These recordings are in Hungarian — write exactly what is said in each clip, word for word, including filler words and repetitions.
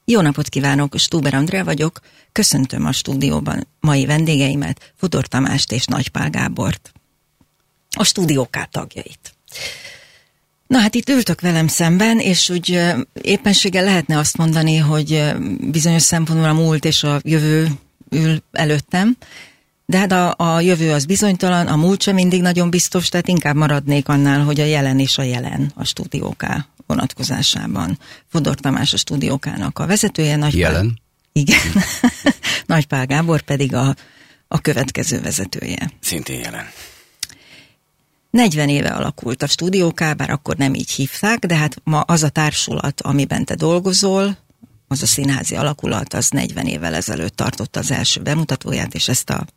Jó napot kívánok, Stuber Andrea vagyok, köszöntöm a stúdióban mai vendégeimet, Fodor Tamást és Nagy Pál Gábort, a Stúdió K tagjait. Na hát itt ültök velem szemben, és úgy éppenséggel lehetne azt mondani, hogy bizonyos szempontból a múlt és a jövő ül előttem, de hát a, a jövő az bizonytalan, a múlt sem mindig nagyon biztos, tehát inkább maradnék annál, hogy a jelen és a jelen a Stúdió K vonatkozásában. Fodor Tamás a Stúdió K-nak a vezetője. Nagy jelen? Pál, igen. Nagy Pál Gábor pedig a, a következő vezetője. Szintén jelen. negyven éve alakult a Stúdió K, bár akkor nem így hívták, de hát ma az a társulat, amiben te dolgozol, az a színházi alakulat, az negyven évvel ezelőtt tartotta az első bemutatóját, és ezt a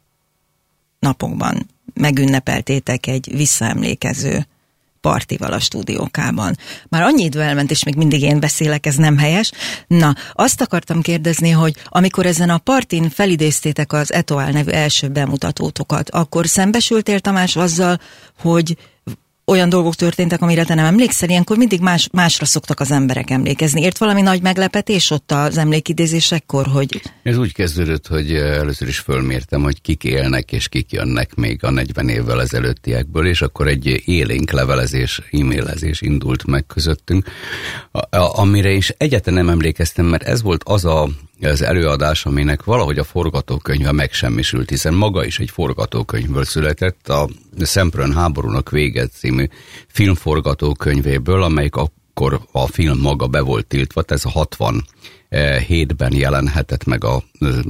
napokban megünnepeltétek egy visszaemlékező partival a Stúdió K-ban. Már annyi idő elment, és még mindig én beszélek, ez nem helyes. Na, azt akartam kérdezni, hogy amikor ezen a partin felidéztétek az Etoile nevű első bemutatótokat, akkor szembesültél, Tamás, azzal, hogy olyan dolgok történtek, amire te nem emlékszel, ilyenkor mindig más, másra szoktak az emberek emlékezni. Ért valami nagy meglepetés ott az emlékidézésekkor, hogy... Ez úgy kezdődött, hogy először is fölmértem, hogy kik élnek és kik jönnek még a negyven évvel ezelőttiekből, és akkor egy élénk levelezés, e-mailezés indult meg közöttünk, amire is egyáltalán nem emlékeztem, mert ez volt az a az előadás, aminek valahogy a forgatókönyve megsemmisült, hiszen maga is egy forgatókönyvből született, a Szemprőn háborúnak vége című filmforgatókönyvéből, amelyik akkor a film maga be volt tiltva, ez a hatvanhétben jelenhetett meg a,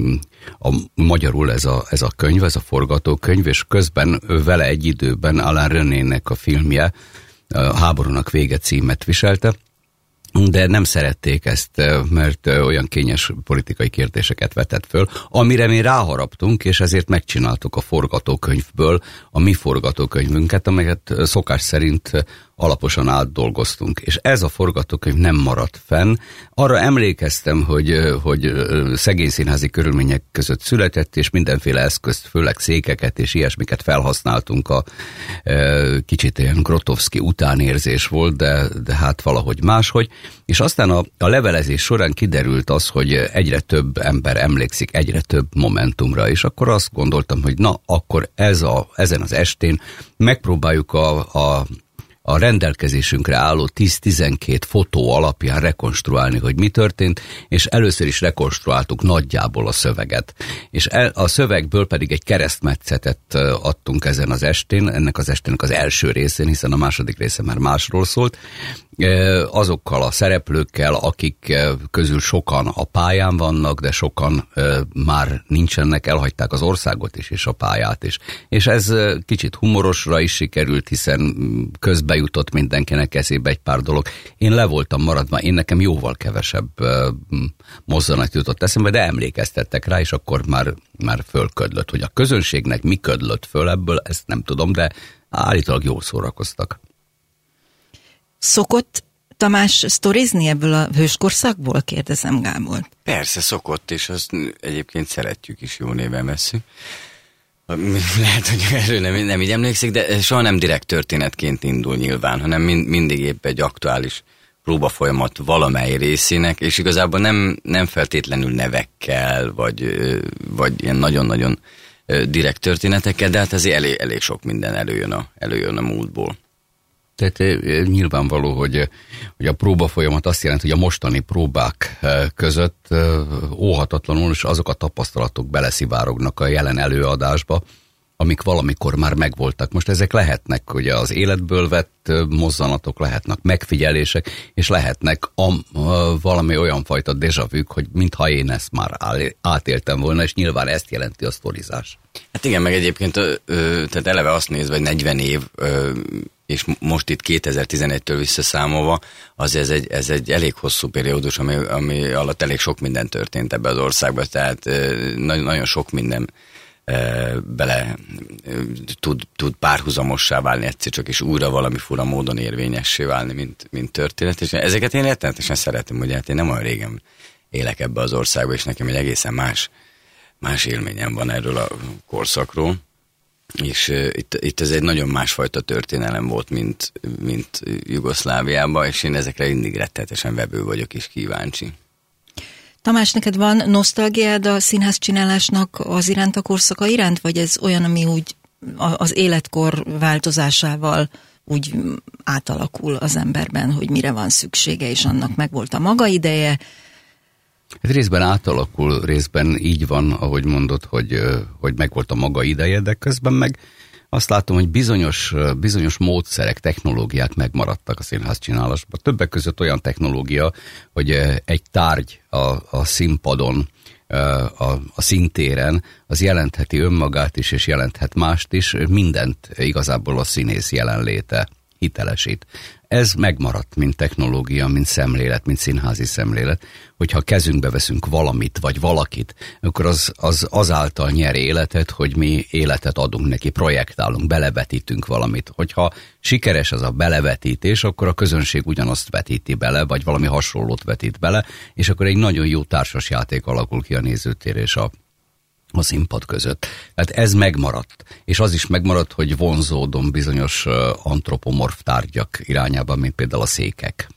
a magyarul ez a, ez a könyv, ez a forgatókönyv, és közben vele egy időben Alain René-nek a filmje a Háborúnak vége címet viselte, de nem szerették ezt, mert olyan kényes politikai kérdéseket vetett föl, amire mi ráharaptunk, és ezért megcsináltuk a forgatókönyvből a mi forgatókönyvünket, amelyet szokás szerint alaposan átdolgoztunk. És ez a forgatókönyv nem maradt fenn. Arra emlékeztem, hogy, hogy szegény színházi körülmények között született, és mindenféle eszközt, főleg székeket és ilyesmiket felhasználtunk. A, kicsit ilyen Grotowski utánérzés volt, de, de hát valahogy máshogy. És aztán a, a levelezés során kiderült az, hogy egyre több ember emlékszik egyre több momentumra, és akkor azt gondoltam, hogy na, akkor ez a, ezen az estén megpróbáljuk a, a a rendelkezésünkre álló tíz-tizenkét fotó alapján rekonstruálni, hogy mi történt, és először is rekonstruáltuk nagyjából a szöveget. És el, a szövegből pedig egy keresztmetszetet adtunk ezen az estén, ennek az estének az első részén, hiszen a második része már másról szólt, azokkal a szereplőkkel, akik közül sokan a pályán vannak, de sokan már nincsenek, elhagyták az országot is, és a pályát is. És ez kicsit humorosra is sikerült, hiszen közbe jutott mindenkinek eszébe egy pár dolog. Én le voltam maradva, én nekem jóval kevesebb mozzanat jutott eszembe, de emlékeztettek rá, és akkor már, már fölködlött. Hogy a közönségnek mi ködlött föl ebből, ezt nem tudom, de állítólag jól szórakoztak. Szokott Tamás sztorizni ebből a hőskorszakból, kérdezem Gábor? Persze szokott, és azt egyébként szeretjük is, jó néven vesszük. Lehet, hogy erről nem, nem így emlékszik, de soha nem direkt történetként indul nyilván, hanem mind, mindig épp egy aktuális próbafolyamat valamely részének, és igazából nem, nem feltétlenül nevekkel, vagy, vagy ilyen nagyon-nagyon direkt történetekkel, de hát azért elég, elég sok minden előjön a, előjön a múltból. Tehát nyilvánvaló, hogy, hogy a próbafolyamat azt jelenti, hogy a mostani próbák között óhatatlanul is azok a tapasztalatok beleszivárognak a jelen előadásba, amik valamikor már megvoltak. Most ezek lehetnek ugye az életből vett mozzanatok, lehetnek megfigyelések, és lehetnek a, a, valami olyan fajta déjà vu, hogy mintha én ezt már átéltem volna, és nyilván ezt jelenti a sztorizás. Hát igen, meg egyébként ö, ö, tehát eleve azt nézve, hogy negyven év, ö, és most itt kétezer-tizenegytől visszaszámolva, azért ez egy, ez egy elég hosszú periódus, ami, ami alatt elég sok minden történt ebbe az országba, tehát ö, nagyon, nagyon sok minden bele tud, tud párhuzamossá válni egyszer csak, és újra valami fura módon érvényessé válni, mint, mint történet. És ezeket én rettenetesen szeretem, ugye hát én nem olyan régen élek ebbe az országba, és nekem egy egészen más, más élményem van erről a korszakról. És uh, itt, itt ez egy nagyon másfajta történelem volt, mint, mint Jugoszláviában, és én ezekre mindig rettenetesen vevő vagyok és kíváncsi. Tamás, neked van nosztalgiád a színházcsinálásnak az iránt, a korszaka iránt, vagy ez olyan, ami úgy az életkor változásával úgy átalakul az emberben, hogy mire van szüksége, és annak megvolt a maga ideje? Hát részben átalakul, részben így van, ahogy mondod, hogy, hogy megvolt a maga ideje, de közben meg azt látom, hogy bizonyos, bizonyos módszerek, technológiák megmaradtak a színházcsinálásban. Többek között olyan technológia, hogy egy tárgy a, a színpadon, a, a színtéren, az jelentheti önmagát is, és jelenthet mást is, mindent igazából a színész jelenléte hitelesít. Ez megmaradt, mint technológia, mint szemlélet, mint színházi szemlélet, hogyha kezünkbe veszünk valamit, vagy valakit, akkor az, az azáltal nyer életet, hogy mi életet adunk neki, projektálunk, belevetítünk valamit. Hogyha sikeres az a belevetítés, akkor a közönség ugyanazt vetíti bele, vagy valami hasonlót vetít bele, és akkor egy nagyon jó társasjáték alakul ki a nézőtér és a a színpad között. Tehát ez megmaradt. És az is megmaradt, hogy vonzódom bizonyos antropomorf tárgyak irányában, mint például a székek.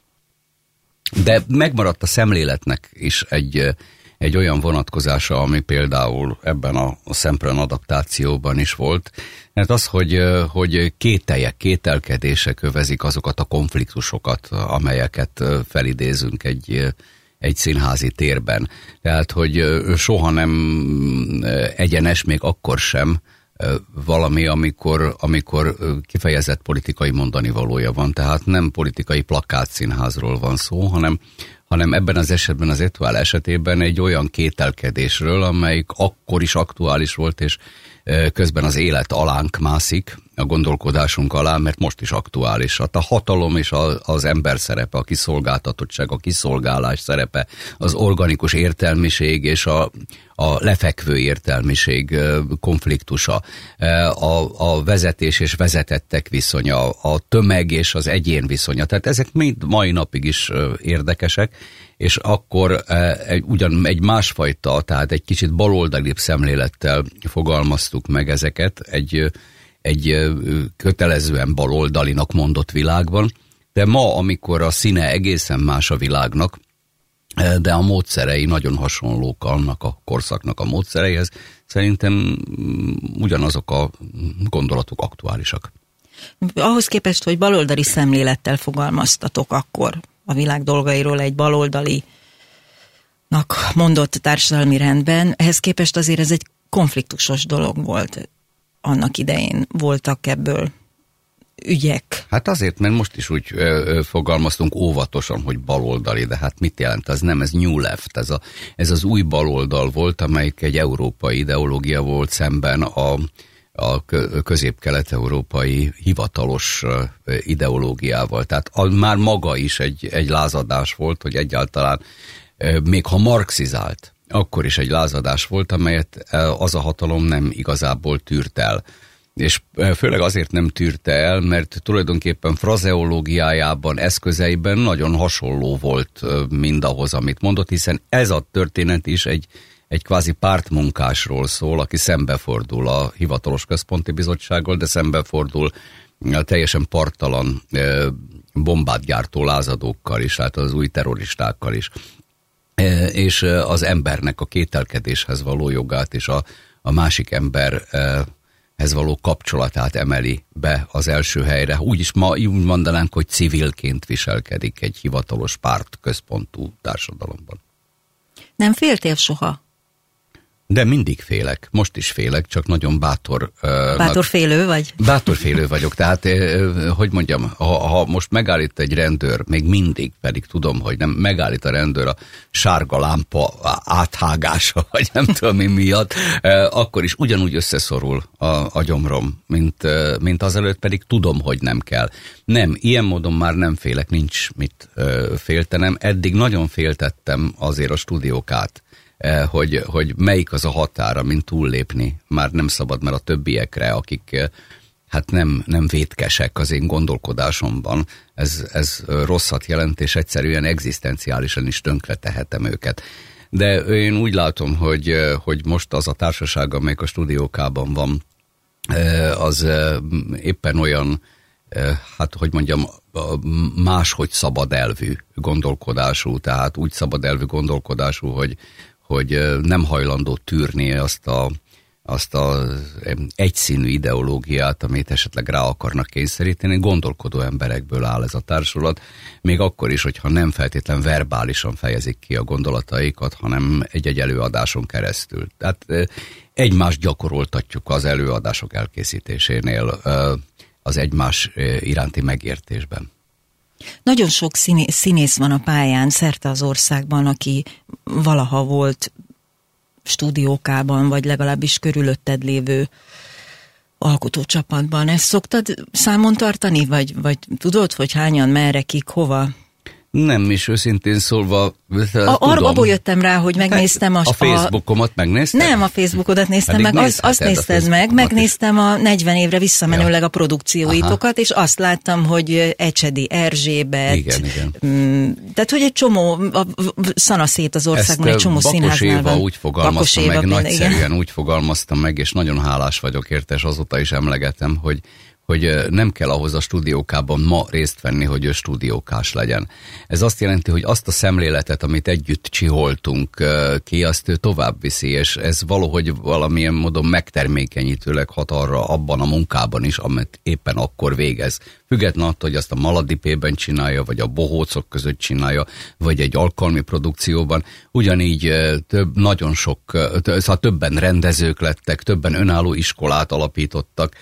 De megmaradt a szemléletnek is egy, egy olyan vonatkozása, ami például ebben a, a Szempren adaptációban is volt. Mert az, hogy, hogy kételjek, kételkedések övezik azokat a konfliktusokat, amelyeket felidézünk egy egy színházi térben. Tehát, hogy soha nem egyenes, még akkor sem valami, amikor, amikor kifejezett politikai mondani valója van. Tehát nem politikai plakátszínházról van szó, hanem, hanem ebben az esetben, az Etoile esetében egy olyan kételkedésről, amelyik akkor is aktuális volt, és közben az élet alánk mászik, a gondolkodásunk alá, mert most is aktuális. Hát a hatalom és a, az ember szerepe, a kiszolgáltatottság, a kiszolgálás szerepe, az organikus értelmiség és a, a lefekvő értelmiség konfliktusa, a, a vezetés és vezetettek viszonya, a tömeg és az egyén viszonya. Tehát ezek mind mai napig is érdekesek, és akkor egy, ugyan egy másfajta, tehát egy kicsit baloldalibb szemlélettel fogalmaztuk meg ezeket, egy egy kötelezően baloldalinak mondott világban, de ma, amikor a színe egészen más a világnak, de a módszerei nagyon hasonlók annak a korszaknak a módszereihez, szerintem ugyanazok a gondolatok aktuálisak. Ahhoz képest, hogy baloldali szemlélettel fogalmaztatok akkor a világ dolgairól egy baloldalinak mondott társadalmi rendben, ehhez képest azért ez egy konfliktusos dolog volt. Annak idején voltak ebből ügyek. Hát azért, mert most is úgy ö, ö, fogalmaztunk óvatosan, hogy baloldali, de hát mit jelent? Ez nem, ez New Left, ez, a, ez az új baloldal volt, amelyik egy európai ideológia volt szemben a, a közép-kelet-európai hivatalos ideológiával. Tehát a, már maga is egy, egy lázadás volt, hogy egyáltalán ö, még ha marxizált, akkor is egy lázadás volt, amelyet az a hatalom nem igazából tűrt el. És főleg azért nem tűrte el, mert tulajdonképpen frazeológiájában, eszközeiben nagyon hasonló volt mindahhoz, amit mondott, hiszen ez a történet is egy, egy kvázi pártmunkásról szól, aki szembefordul a hivatalos központi bizottsággal, de szembefordul a teljesen parttalan bombát gyártó lázadókkal is, hát az új terroristákkal is. És az embernek a kételkedéshez való jogát és a, a másik emberhez való kapcsolatát emeli be az első helyre. Úgyis ma úgy mondanánk, hogy civilként viselkedik egy hivatalos párt központú társadalomban. Nem féltél soha? De mindig félek, most is félek, csak nagyon bátor... Bátorfélő vagy? Bátorfélő vagyok, tehát, hogy mondjam, ha, ha most megállít egy rendőr, még mindig, pedig tudom, hogy nem megállít a rendőr a sárga lámpa áthágása, vagy nem tudom mi miatt, akkor is ugyanúgy összeszorul a, a gyomrom, mint, mint azelőtt, pedig tudom, hogy nem kell. Nem, ilyen módon már nem félek, nincs mit féltenem. Eddig nagyon féltettem azért a stúdiókát, Hogy, hogy melyik az a határa, mint túllépni. Már nem szabad, mert a többiekre, akik hát nem, nem vétkesek az én gondolkodásomban, ez, ez rosszat jelent, és egyszerűen egzisztenciálisan is tönkre tehetem őket. De én úgy látom, hogy, hogy most az a társaság, amelyik a stúdiókában van, az éppen olyan, hát hogy mondjam, máshogy szabad elvű gondolkodású, tehát úgy szabad elvű gondolkodású, hogy, hogy nem hajlandó tűrni azt a azt az egyszínű ideológiát, amit esetleg rá akarnak kényszeríteni. Gondolkodó emberekből áll ez a társulat, még akkor is, hogyha nem feltétlen verbálisan fejezik ki a gondolataikat, hanem egy-egy előadáson keresztül. Tehát egymást gyakoroltatjuk az előadások elkészítésénél az egymás iránti megértésben. Nagyon sok színész van a pályán szerte az országban, aki valaha volt stúdiókában, vagy legalábbis körülötted lévő alkotócsapatban. Ezt szoktad számon tartani, vagy, vagy tudod, hogy hányan, merre, kik, hova? Nem is, őszintén szólva. A, arra abból jöttem rá, hogy megnéztem a... A Facebookomat megnézted? Nem, a Facebookodat néztem Pedig meg, az, azt nézted meg, megnéztem a negyven évre visszamenőleg ja. a produkcióitokat, és azt láttam, hogy Ecsedi Erzsébet, igen, igen. M- tehát, hogy egy csomó, a szanaszét az országban, ezt egy csomó színháznál van. úgy fogalmazta meg, Éva, nagyszerűen igen. úgy fogalmaztam meg, és nagyon hálás vagyok érte, és azóta is emlegetem, hogy hogy nem kell ahhoz a stúdiókában ma részt venni, hogy ő stúdiókás legyen. Ez azt jelenti, hogy azt a szemléletet, amit együtt csiholtunk ki, azt ő tovább viszi, és ez valahogy valamilyen módon megtermékenyítőleg hat arra abban a munkában is, amit éppen akkor végez. Független attól, hogy azt a Maladipében csinálja, vagy a bohócok között csinálja, vagy egy alkalmi produkcióban. Ugyanígy több, nagyon sok, szóval többen rendezők lettek, többen önálló iskolát alapítottak,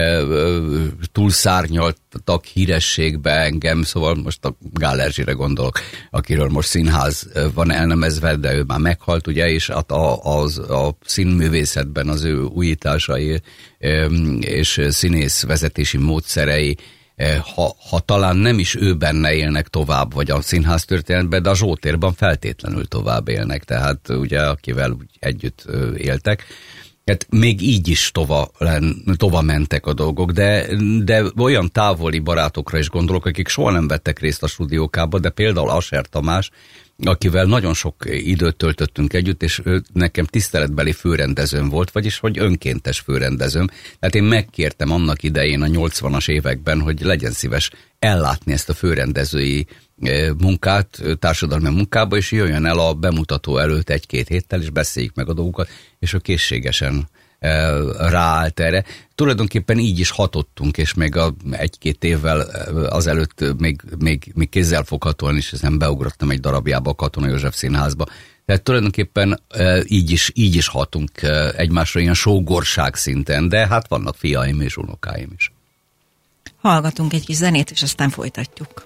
túlszárnyaltak hírességbe engem, szóval most a Gál Erzsire gondolok, akiről most színház van elnemezve, de ő már meghalt, ugye, és a, a, a színművészetben az ő újításai és színész vezetési módszerei, ha, ha talán nem is ő benne élnek tovább, vagy a színház történetben, de a Zsótérban feltétlenül tovább élnek, tehát ugye akivel együtt éltek. Hát még így is tova, tova mentek a dolgok, de, de olyan távoli barátokra is gondolok, akik soha nem vettek részt a stúdiókába, de például Asser Tamás, akivel nagyon sok időt töltöttünk együtt, és ő nekem tiszteletbeli főrendezőm volt, vagyis hogy önkéntes főrendezőm. Tehát én megkértem annak idején a nyolcvanas években, hogy legyen szíves ellátni ezt a főrendezői munkát, társadalmi munkába, és jöjjön el a bemutató előtt egy-két héttel, és beszéljük meg a dolgokat, és ő készségesen ráállt erre. Tulajdonképpen így is hatottunk, és még a egy-két évvel azelőtt még, még, még kézzelfoghatóan is ezen beugrottam egy darabjába a Katona József Színházba. Tehát tulajdonképpen így is, így is hatunk egymásra ilyen sógorság szinten, de hát vannak fiaim és unokáim is. Hallgatunk egy kis zenét, és aztán folytatjuk.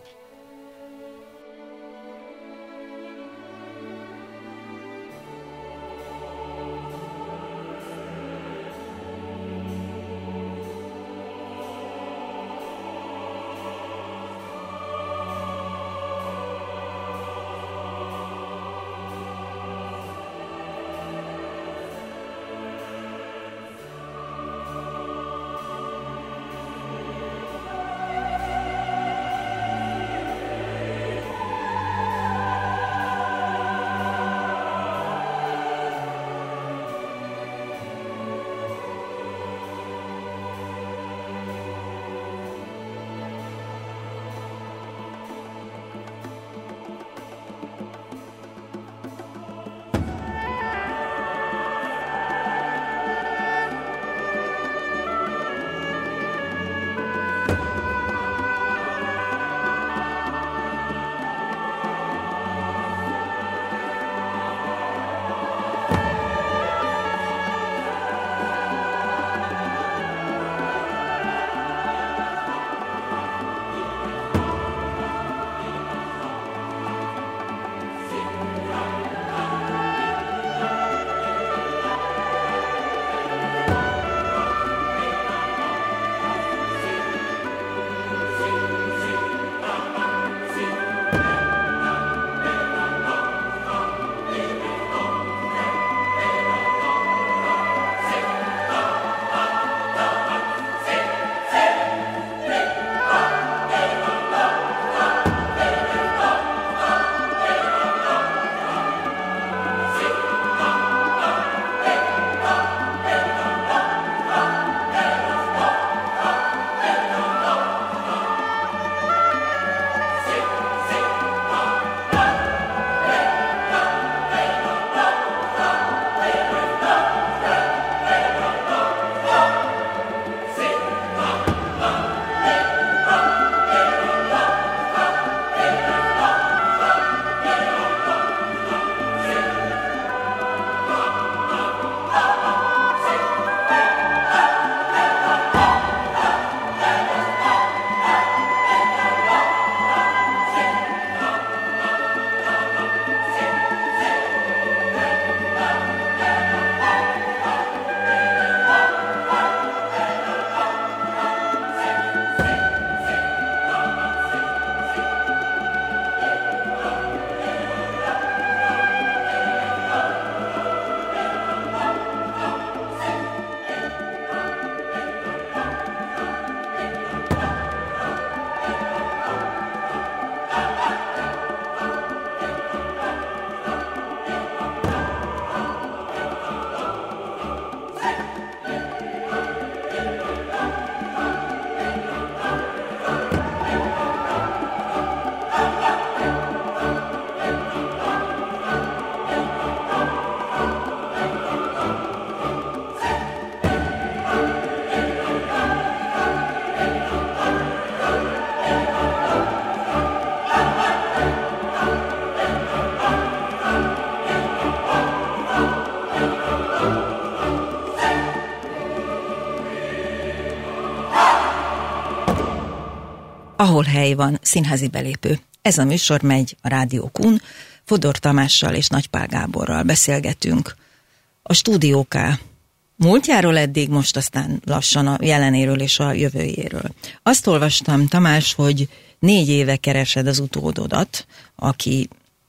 Ahol hely van, színházi belépő. Ez a műsor megy a Rádió Kun, Fodor Tamással és Nagy Pál Gáborral beszélgetünk a Stúdió K múltjáról eddig, most aztán lassan a jelenéről és a jövőjéről. Azt olvastam, Tamás, hogy négy éve keresed az utódodat, aki,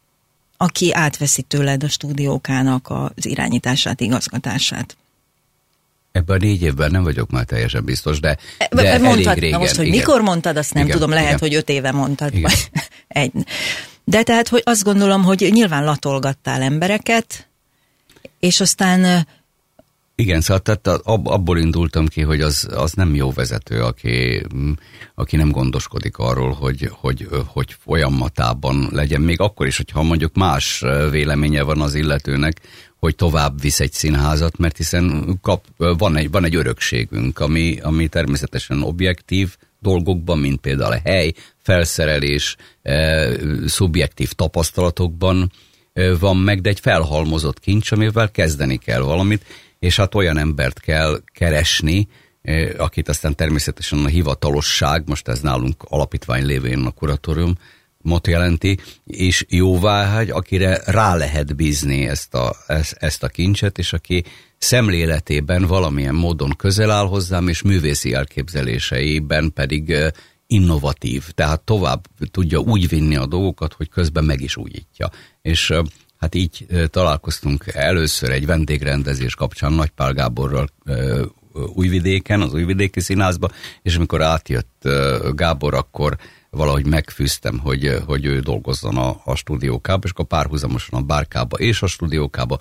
aki átveszi tőled a Stúdió K-nak az irányítását, igazgatását. Ebben a négy évben nem vagyok már teljesen biztos, de, de mondtad, elég régen. Na most, hogy igen. mikor mondtad, azt nem igen, tudom, lehet, igen. hogy öt éve mondtad. Vagy egy. De tehát, hogy azt gondolom, hogy nyilván latolgattál embereket, és aztán... Igen, szóval tehát abból indultam ki, hogy az, az nem jó vezető, aki, aki nem gondoskodik arról, hogy, hogy, hogy folyamatában legyen, még akkor is, hogyha mondjuk más véleménye van az illetőnek, hogy tovább visz egy színházat, mert hiszen kap, van, egy, van egy örökségünk, ami, ami természetesen objektív dolgokban, mint például a hely, felszerelés, e, szubjektív tapasztalatokban e, van meg, de egy felhalmozott kincs, amivel kezdeni kell valamit, és hát olyan embert kell keresni, e, akit aztán természetesen a hivatalosság, most ez nálunk alapítvány lévén a kuratórium, mot jelenti, és jóváhagy, akire rá lehet bízni ezt a, ezt, ezt a kincset, és aki szemléletében valamilyen módon közel áll hozzám, és művészi elképzeléseiben pedig innovatív, tehát tovább tudja úgy vinni a dolgokat, hogy közben meg is újítja. És hát így találkoztunk először egy vendégrendezés kapcsán Nagy Pál Gáborral Újvidéken, az Újvidéki Színházba, és amikor átjött Gábor, akkor valahogy megfűztem, hogy, hogy ő dolgozzon a, a Stúdió K-ba, és akkor párhuzamosan a Bárkába és a Stúdió K-ba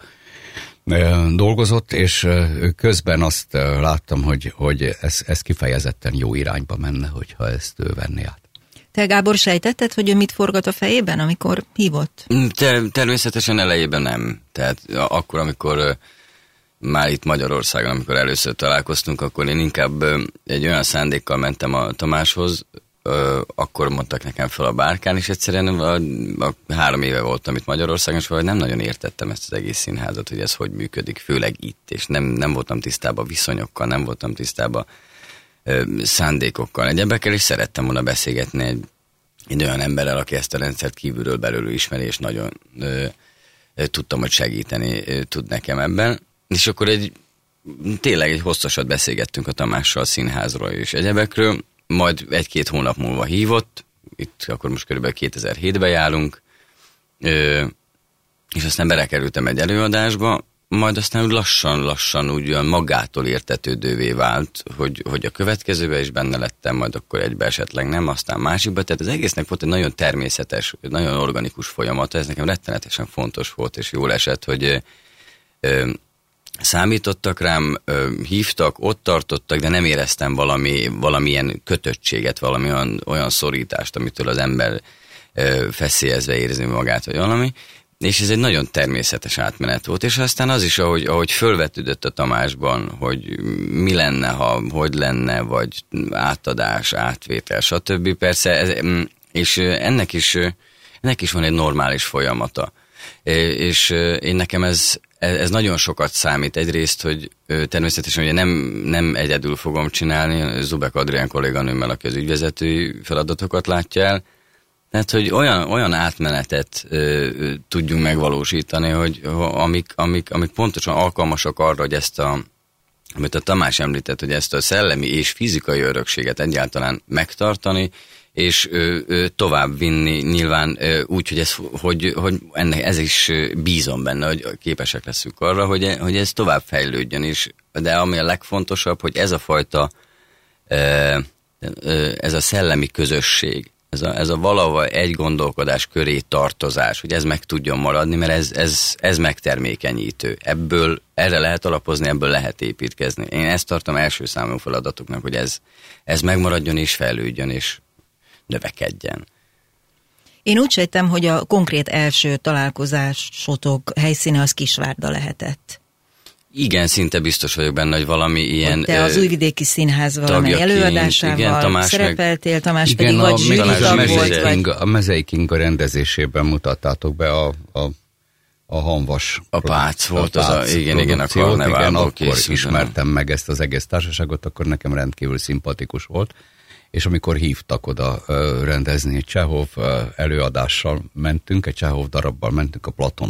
dolgozott, és közben azt láttam, hogy, hogy ez, ez kifejezetten jó irányba menne, hogyha ezt ő venné át. Te, Gábor, sejtetted, hogy ő mit forgat a fejében, amikor hívott? Te, természetesen elejében nem. Tehát akkor, amikor már itt Magyarországon, amikor először találkoztunk, akkor én inkább egy olyan szándékkal mentem a Tamáshoz, Ö, akkor mondtak nekem fel a Bárkán, és egyszerűen a, a három éve voltam itt Magyarországon, és valahogy nem nagyon értettem ezt az egész színházat, hogy ez hogy működik, főleg itt, és nem, nem voltam tisztában viszonyokkal, nem voltam tisztában ö, szándékokkal, egyebekkel, és szerettem volna beszélgetni egy, egy olyan emberrel, aki ezt a rendszert kívülről belül ismeri, és nagyon ö, ö, tudtam, hogy segíteni ö, tud nekem ebben, és akkor egy tényleg egy hosszasat beszélgettünk a Tamással a színházról és egyebekről, majd egy-két hónap múlva hívott, itt akkor most körülbelül kétezer-hétben járunk, és aztán belekerültem egy előadásba, majd aztán lassan-lassan úgy olyan magától értetődővé vált, hogy, hogy a következőben is benne lettem, majd akkor egybe esetleg nem, aztán másikba, tehát az egésznek volt egy nagyon természetes, nagyon organikus folyamata, ez nekem rettenetesen fontos volt, és jól esett, hogy számítottak rám, hívtak, ott tartottak, de nem éreztem valami, valamilyen kötöttséget, valami olyan, olyan szorítást, amitől az ember feszélyezve érzi magát, vagy valami. És ez egy nagyon természetes átmenet volt. És aztán az is, ahogy, ahogy fölvetődött a Tamásban, hogy mi lenne, ha hogy lenne, vagy átadás, átvétel, stb. Persze, ez, és ennek is, ennek is van egy normális folyamata. És én nekem ez Ez nagyon sokat számít. Egyrészt, hogy természetesen ugye nem, nem egyedül fogom csinálni, Zubek Adrián kolléganőmmel, aki az ügyvezetői feladatokat látja el. Tehát, hogy olyan, olyan átmenetet ö, tudjunk megvalósítani, hogy amik, amik, amik pontosan alkalmasak arra, hogy ezt a, amit a Tamás említett, hogy ezt a szellemi és fizikai örökséget egyáltalán megtartani, és ö, ö, tovább vinni nyilván ö, úgy, hogy, ez, hogy, hogy ennek, ez is bízom benne, hogy képesek leszünk arra, hogy, hogy ez tovább fejlődjön is. De ami a legfontosabb, hogy ez a fajta, ö, ö, ez a szellemi közösség, ez a, ez a valahol egy gondolkodás köré tartozás, hogy ez meg tudjon maradni, mert ez, ez, ez megtermékenyítő. Ebből, erre lehet alapozni, ebből lehet építkezni. Én ezt tartom első számú feladatoknak, hogy ez, ez megmaradjon és fejlődjön, és növekedjen. Én úgy sejtem, hogy a konkrét első találkozásotok helyszíne az Kisvárda lehetett. Igen, szinte biztos vagyok benne, hogy valami ilyen... Hogy te az Újvidéki Színház valamely előadásával igen, Tamás szerepeltél, Tamás igen, pedig vagy zsűritag volt. Vagy... A Mezei Kinga rendezésében mutattátok be a, a, a Hanvas... A Pác volt az a... Igen, igen, a Karneválból akkor ismertem meg ezt az egész társaságot, akkor nekem rendkívül szimpatikus volt. és amikor hívtak oda rendezni egy Csehov előadással mentünk, egy Csehov darabbal mentünk, a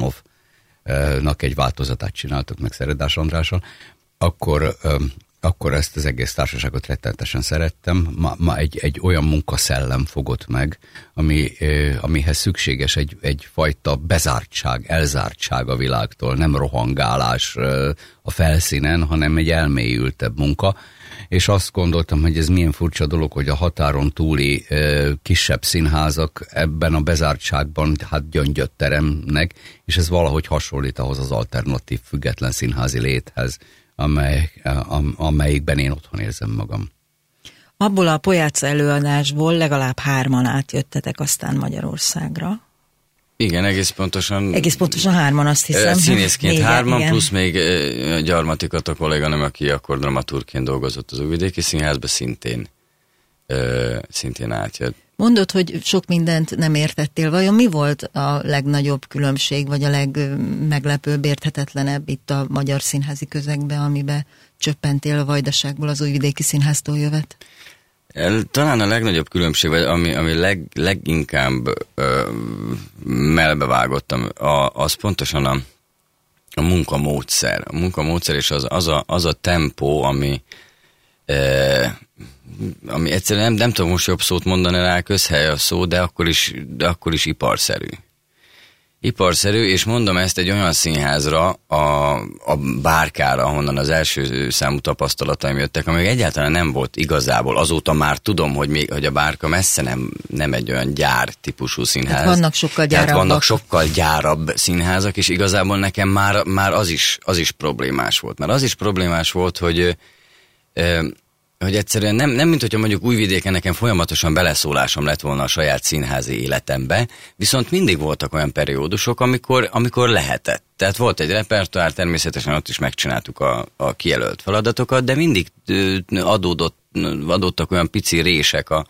Platonovnak egy változatát csináltuk meg Szeredás Andrással, akkor, akkor ezt az egész társaságot rettenetesen szerettem. Ma, ma egy, egy olyan munkaszellem fogott meg, ami, amihez szükséges egy, egyfajta bezártság, elzártság a világtól, nem rohangálás a felszínen, hanem egy elmélyültebb munka. És azt gondoltam, hogy ez milyen furcsa dolog, hogy a határon túli e, kisebb színházak ebben a bezártságban hát gyöngyöt teremnek, és ez valahogy hasonlít ahhoz az alternatív, független színházi léthez, amely, am, amelyikben én otthon érzem magam. Abból a Pojáca előadásból legalább hárman átjöttetek aztán Magyarországra. Igen, egész pontosan. Egész pontosan hárman, azt hiszem. Színészként négyen, hárman, igen. Plusz még Gyarmati Kata kolléganőm, aki akkor dramaturgként dolgozott az Újvidéki Színházban, szintén, ö, szintén átjött. Mondod, hogy sok mindent nem értettél. Vajon mi volt a legnagyobb különbség, vagy a legmeglepőbb, érthetetlenebb itt a magyar színházi közegben, amiben csöppentél a Vajdaságból, az Újvidéki Színháztól jövet? Talán a legnagyobb különbség, vagy ami, ami leg, leginkább ö, melbevágottam, a, az pontosan a, a munkamódszer. A munkamódszer és az, az, a, az a tempó, ami, ö, ami egyszerűen nem, nem tudom most jobb szót mondani rá, közhely a szó, de akkor is, de akkor is iparszerű. Iparszerű, és mondom ezt egy olyan színházra, a, a Bárkára, ahonnan az első számú tapasztalataim jöttek, amely egyáltalán nem volt igazából. Azóta már tudom, hogy, még, hogy a Bárka messze nem, nem egy olyan gyár típusú színház. Hát vannak sokkal gyárabbak. Tehát vannak sokkal gyárabb színházak, és igazából nekem már, már az, is, az is problémás volt. Mert az is problémás volt, hogy... Ö, hogy egyszerűen nem, nem mint hogyha mondjuk Újvidéken nekem folyamatosan beleszólásom lett volna a saját színházi életembe, viszont mindig voltak olyan periódusok, amikor, amikor lehetett. Tehát volt egy repertoár, természetesen ott is megcsináltuk a, a kijelölt feladatokat, de mindig adódott, adódtak olyan pici rések a,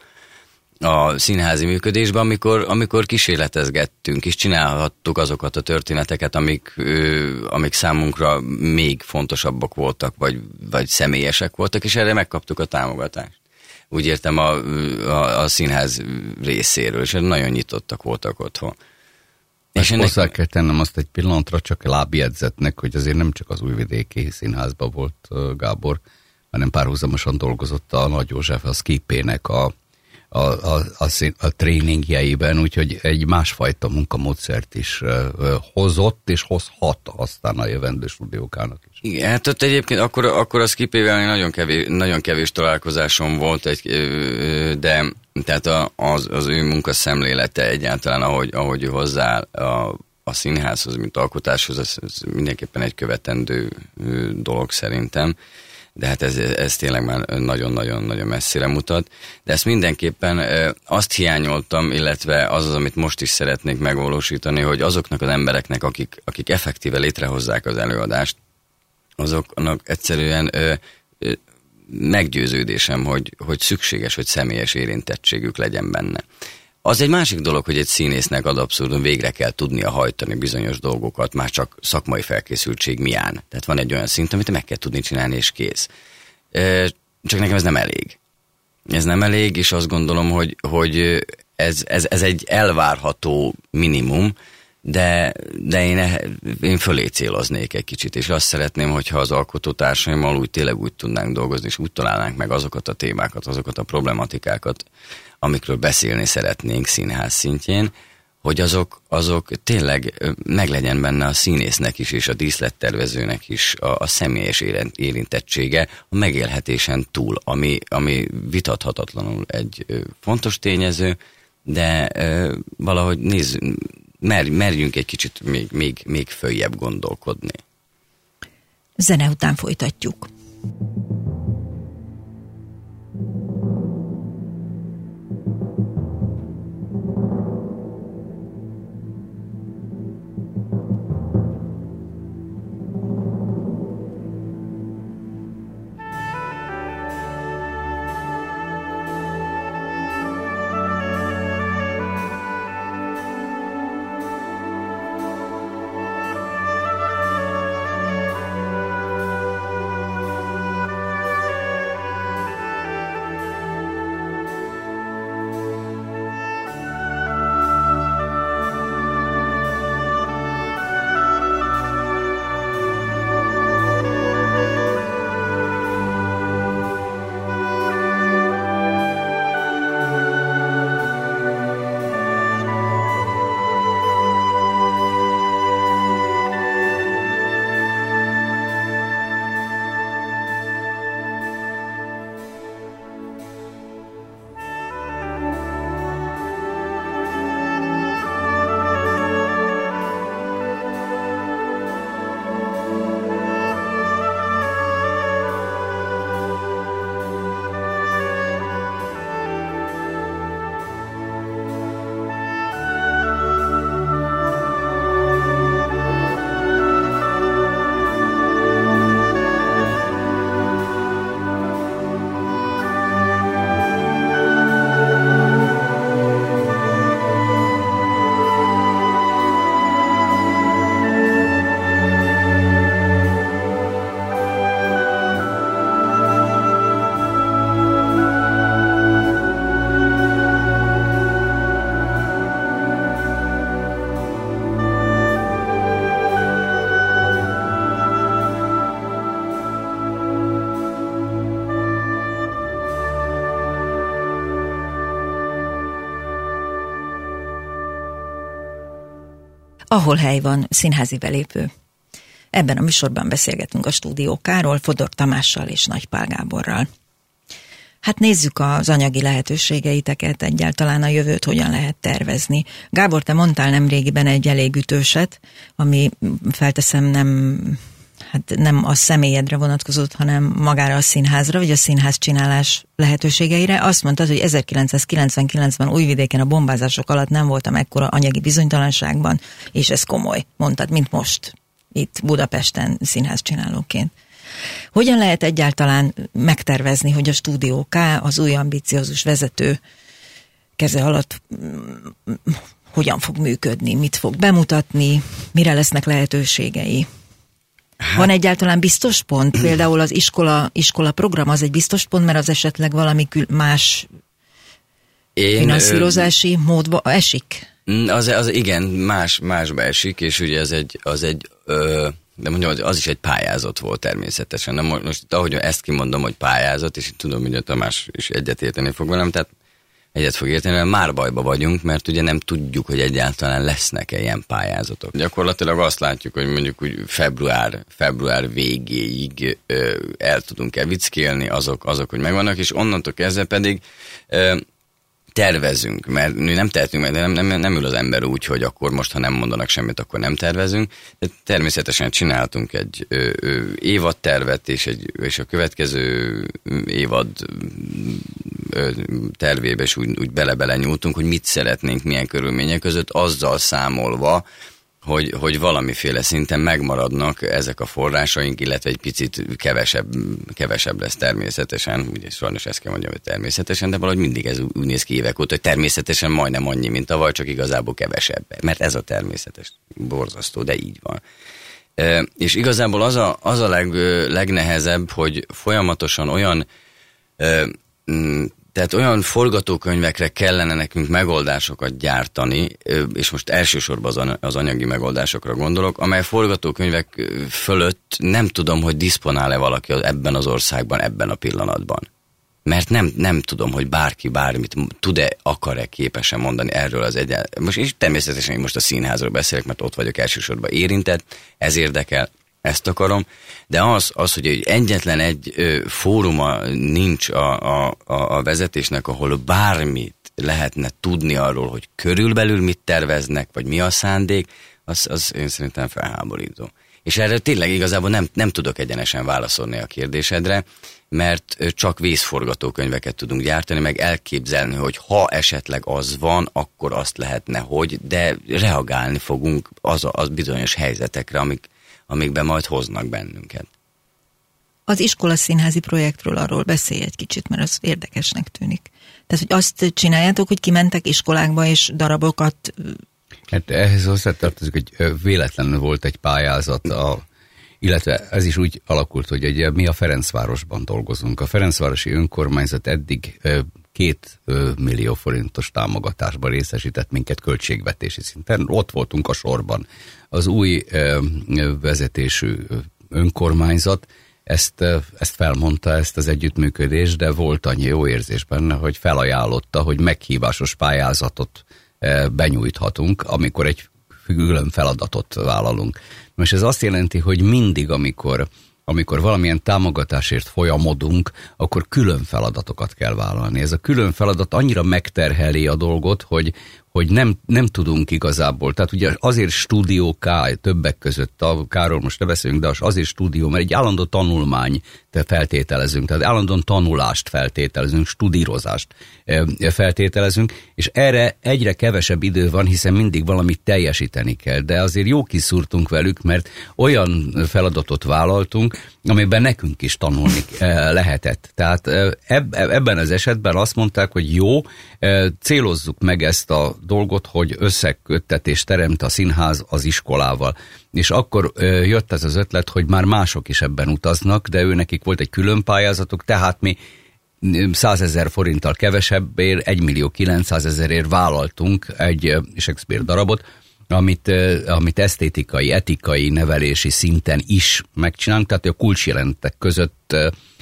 a színházi működésben, amikor, amikor kísérletezgettünk, és csinálhattuk azokat a történeteket, amik, ö, amik számunkra még fontosabbak voltak, vagy, vagy személyesek voltak, és erre megkaptuk a támogatást. Úgy értem a, a, a színház részéről, és nagyon nyitottak voltak otthon. És ennek... hozzá kell tennem azt egy pillanatra, csak lábjegyzetnek, hogy azért nem csak az Újvidéki Színházban volt Gábor, hanem párhuzamosan dolgozott a Nagy József, a Skipének a A, a, a, a tréningjeiben, úgyhogy egy másfajta munkamódszert is uh, hozott, és hozhat aztán a jövendő stúdiókának is. Igen, hát ott egyébként akkor, akkor a Skipével nagyon kevés, nagyon kevés találkozásom volt, egy, de tehát a, az, az ő munkaszemlélete egyáltalán, ahogy, ahogy ő hozzááll a, a színházhoz, mint alkotáshoz, ez, ez mindenképpen egy követendő dolog szerintem. De hát ez, ez tényleg már nagyon-nagyon-nagyon messzire mutat. De ezt mindenképpen azt hiányoltam, illetve az az, amit most is szeretnék megvalósítani, hogy azoknak az embereknek, akik, akik effektíve létrehozzák az előadást, azoknak egyszerűen ö, ö, meggyőződésem, hogy, hogy szükséges, hogy személyes érintettségük legyen benne. Az egy másik dolog, hogy egy színésznek ad abszurdum végre kell tudnia hajtani bizonyos dolgokat, már csak szakmai felkészültség mián. Tehát van egy olyan szint, amit meg kell tudni csinálni, és kész. Csak nekem ez nem elég. Ez nem elég, és azt gondolom, hogy, hogy ez, ez, ez egy elvárható minimum, de, de én, én fölé céloznék egy kicsit, és azt szeretném, hogyha az alkotótársaimmal úgy tényleg úgy tudnánk dolgozni, és úgy találnánk meg azokat a témákat, azokat a problematikákat, amikről beszélni szeretnénk színház szintjén, hogy azok, azok tényleg meglegyen benne a színésznek is, és a díszlettervezőnek is a, a személyes érintettsége a megélhetésen túl, ami, ami vitathatatlanul egy fontos tényező, de valahogy nézzünk, mer, merjünk egy kicsit még, még, még följebb gondolkodni. Zene után folytatjuk. Ahol hely van, színházi belépő. Ebben a műsorban beszélgetünk a Stúdió K-ról, Fodor Tamással és Nagy Pál Gáborral. Hát nézzük az anyagi lehetőségeiteket, egyáltalán a jövőt hogyan lehet tervezni. Gábor, te mondtál nemrégiben egy elég ütőset, ami felteszem nem, hát nem a személyedre vonatkozott, hanem magára a színházra, vagy a színház csinálás lehetőségeire. Azt mondtad, hogy ezerkilencszázkilencvenkilencben Újvidéken a bombázások alatt nem voltam ekkora anyagi bizonytalanságban, és ez komoly, mondtad, mint most itt Budapesten színházcsinálóként. Hogyan lehet egyáltalán megtervezni, hogy a Stúdió K az új ambiciózus vezető keze alatt hogyan fog működni, mit fog bemutatni, mire lesznek lehetőségei? Hát, van egyáltalán biztos pont? Például az iskola, iskola program az egy biztos pont, mert az esetleg valami más Én, finanszírozási ö... módba esik? Az, az igen, más, másba esik, és ugye az egy, az egy ö... de mondjam, az is egy pályázat volt természetesen. Na most ahogy ezt kimondom, hogy pályázat, és tudom, hogy a Tamás is egyet érteni fog velem, tehát egyet fog érteni, mert már bajba vagyunk, mert ugye nem tudjuk, hogy egyáltalán lesznek-e ilyen pályázatok. Gyakorlatilag azt látjuk, hogy mondjuk úgy február, február végéig ö, el tudunk-e vickélni, azok, azok, hogy megvannak, és onnantól kezdve pedig ö, tervezünk, mert nem tehetünk meg, de nem, nem, nem ül az ember úgy, hogy akkor most, ha nem mondanak semmit, akkor nem tervezünk. De természetesen csináltunk egy ö, ö, évadtervet, és, egy, és a következő évad ö, tervébe is úgy, úgy bele-bele nyúltunk, hogy mit szeretnénk, milyen körülmények között, azzal számolva, hogy, hogy valamiféle szinten megmaradnak ezek a forrásaink, illetve egy picit kevesebb, kevesebb lesz természetesen, ugye sajnos ezt kell mondjam, hogy természetesen, de valahogy mindig ez úgy néz ki évek óta, hogy természetesen majdnem annyi, mint tavaly, csak igazából kevesebb, mert ez a természetes, borzasztó, de így van. E, és igazából az a, az a leg, legnehezebb, hogy folyamatosan olyan e, m, Tehát olyan forgatókönyvekre kellene nekünk megoldásokat gyártani, és most elsősorban az anyagi megoldásokra gondolok, amely forgatókönyvek fölött nem tudom, hogy diszponál-e valaki ebben az országban, ebben a pillanatban. Mert nem, nem tudom, hogy bárki bármit tud-e, akar-e, képes-e mondani erről az egyáltalán. Most, és természetesen én most a színházról beszélek, mert ott vagyok elsősorban érintett, ez érdekel, ezt akarom, de az, az hogy egyetlen egy ö, fóruma nincs a, a, a vezetésnek, ahol bármit lehetne tudni arról, hogy körülbelül mit terveznek, vagy mi a szándék, az, az én szerintem felháborító. És erre tényleg igazából nem, nem tudok egyenesen válaszolni a kérdésedre, mert csak vészforgatókönyveket tudunk gyártani, meg elképzelni, hogy ha esetleg az van, akkor azt lehetne, hogy, de reagálni fogunk az, az bizonyos helyzetekre, amik amikben majd hoznak bennünket. Az iskolaszínházi projektről arról beszélj egy kicsit, mert az érdekesnek tűnik. Tehát, hogy azt csináljátok, hogy kimentek iskolákba és darabokat... Hát ehhez hozzátartozik, hogy véletlenül volt egy pályázat, a, illetve ez is úgy alakult, hogy ugye mi a Ferencvárosban dolgozunk. A Ferencvárosi önkormányzat eddig két millió forintos támogatásban részesített minket költségvetési szinten. Ott voltunk a sorban. Az új vezetésű önkormányzat ezt, ezt felmondta, ezt az együttműködést, de volt annyi jó érzés benne, hogy felajánlotta, hogy meghívásos pályázatot benyújthatunk, amikor egy külön feladatot vállalunk. Most ez azt jelenti, hogy mindig, amikor amikor valamilyen támogatásért folyamodunk, akkor külön feladatokat kell vállalni. Ez a külön feladat annyira megterheli a dolgot, hogy, hogy nem, nem tudunk igazából. Tehát ugye azért Stúdió K, többek között, a K-ról most ne beszélünk, de azért Stúdió, mert egy állandó tanulmány feltételezünk, tehát állandóan tanulást feltételezünk, studírozást feltételezünk, és erre egyre kevesebb idő van, hiszen mindig valamit teljesíteni kell, de azért jó kiszúrtunk velük, mert olyan feladatot vállaltunk, amiben nekünk is tanulni lehetett. Tehát ebben az esetben azt mondták, hogy jó, célozzuk meg ezt a dolgot, hogy összeköttetés teremt a színház az iskolával. És akkor jött ez az ötlet, hogy már mások is ebben utaznak, de ő nekik volt egy külön pályázatuk, tehát mi százezer forinttal kevesebbért, egymillió kilencszázezerért vállaltunk egy Shakespeare darabot, amit, amit esztétikai, etikai, nevelési szinten is megcsinálunk, tehát a kulcsjelentek között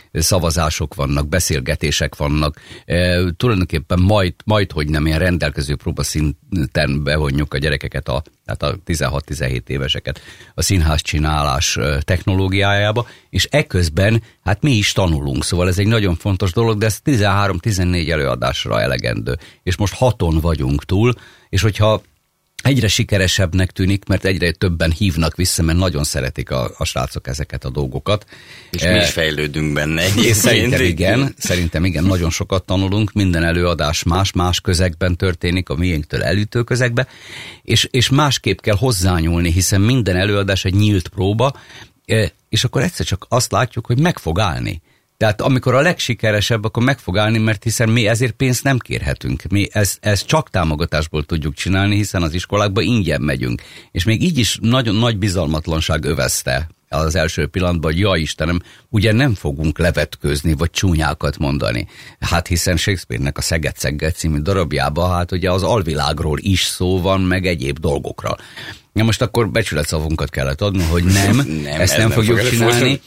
szavazások vannak, beszélgetések vannak, e, tulajdonképpen majd, majd, hogy nem ilyen rendelkező próbaszinten bevonjuk a gyerekeket, a, tehát a tizenhat-tizenhét éveseket a színház csinálás technológiájába, és eközben hát mi is tanulunk, szóval ez egy nagyon fontos dolog, de ez tizenhárom-tizennégy előadásra elegendő, és most haton vagyunk túl, és hogyha egyre sikeresebbnek tűnik, mert egyre többen hívnak vissza, mert nagyon szeretik a, a srácok ezeket a dolgokat. És mi is fejlődünk benne egyébként. Szerintem igen, szerintem igen, nagyon sokat tanulunk, minden előadás más-más közegben történik, a miénktől elütő közegbe, és, és másképp kell hozzányúlni, hiszen minden előadás egy nyílt próba, és akkor egyszer csak azt látjuk, hogy meg fog állni. Tehát amikor a legsikeresebb, akkor meg fog állni, mert hiszen mi ezért pénzt nem kérhetünk. Mi ezt, ezt csak támogatásból tudjuk csinálni, hiszen az iskolákba ingyen megyünk. És még így is nagyon nagy bizalmatlanság övezte az első pillanatban, hogy ja Istenem, ugye nem fogunk levetkőzni, vagy csúnyákat mondani. Hát hiszen Shakespeare-nek a Szeged-Szeged című darabjában, hát ugye az alvilágról is szó van, meg egyéb dolgokról. Ja, most akkor becsületszavunkat kellett adni, hogy nem, nem ezt nem, nem fogjuk csinálni.